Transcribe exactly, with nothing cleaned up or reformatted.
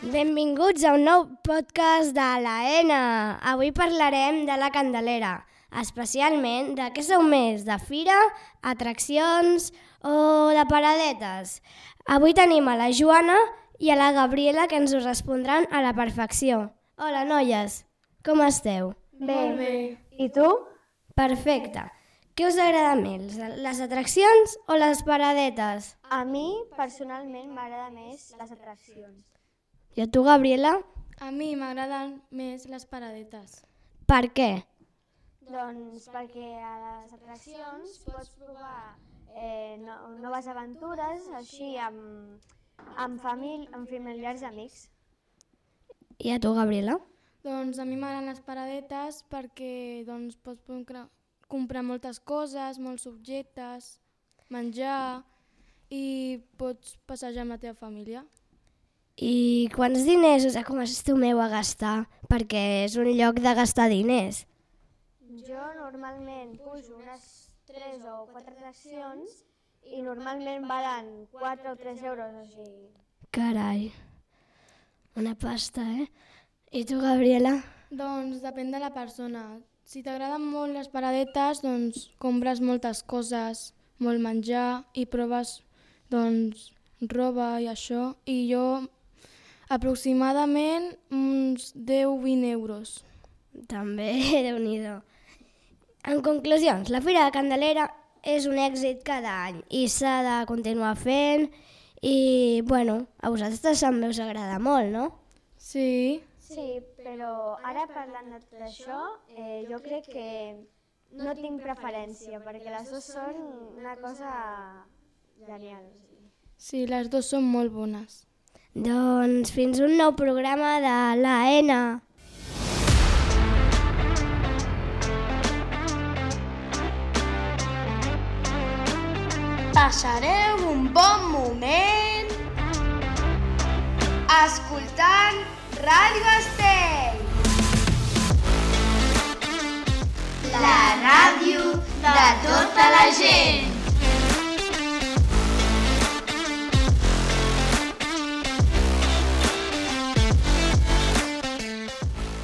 Benvinguts a un nou podcast de l'A N. Avui parlarem de la Candelera, especialment de què sou més, de fira, atraccions o de paradetes. Avui tenim a la Joana i a la Gabriela que ens ho respondran a la perfecció. Hola, noies, com esteu? Bé. Bé. I tu? Perfecte. Què us agrada més, les atraccions o les paradetes? A mi, personalment, m'agrada més les atraccions. I a tu, Gabriela? A mi m'agraden més les paradetes. Per què? Doncs perquè a les atraccions pots provar eh, no, noves aventures, així amb, amb, famili amb familiars i amics. I a tu, Gabriela? Doncs a mi m'agraden les paradetes perquè doncs, pots comprar moltes coses, molts objectes, menjar i pots passejar amb la teva família. I quants diners us acostumeu a gastar? Perquè és un lloc de gastar diners. Jo normalment pujo unes tres o quatre atraccions i normalment valen quatre o tres euros. Així. Carai, una pasta, eh? I tu, Gabriela? Doncs depèn de la persona. Si t'agraden molt les paradetes, doncs compres moltes coses, molt menjar i proves doncs, roba i això. I jo aproximadament uns deu a vint euros. També, Déu-n'hi-do. En conclusions, la Fira de Candelera és un èxit cada any i s'ha de continuar fent i, bueno, a vosaltres també us agrada molt, no? Sí. Sí, però ara parlant de tot això, eh, jo crec que no tinc preferència perquè les dues són una cosa genial. Sí, les dues són molt bones. Doncs fins un nou programa de l'A N. Passareu un bon moment escoltant Ràdio Estell, la ràdio de tota la gent.